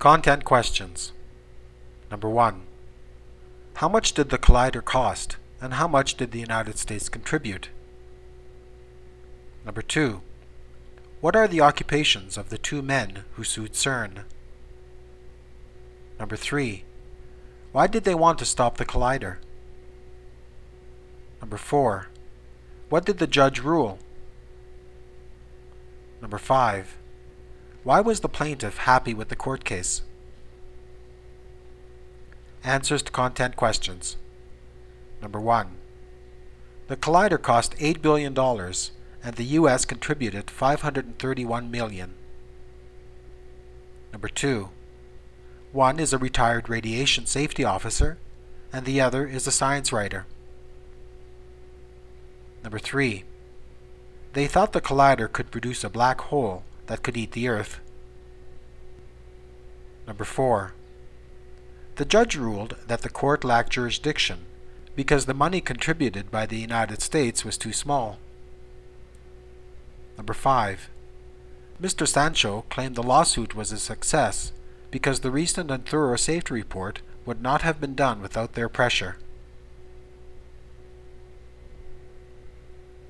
Content questions. Number 1. How much did the collider cost, and how much did the United States contribute? Number 2. What are the occupations of the two men who sued CERN? Number 3. Why did they want to stop the collider? Number 4. What did the judge rule? Number 5. Why was the plaintiff happy with the court case? Answers to content questions. Number 1. The collider cost $8 billion and the U.S. contributed $531 million. Number 2. One is a retired radiation safety officer and the other is a science writer. Number 3. They thought the collider could produce a black hole that could eat the Earth. Number 4. The judge ruled that the court lacked jurisdiction because the money contributed by the United States was too small. Number 5. Mr. Sancho claimed the lawsuit was a success because the recent and thorough safety report would not have been done without their pressure.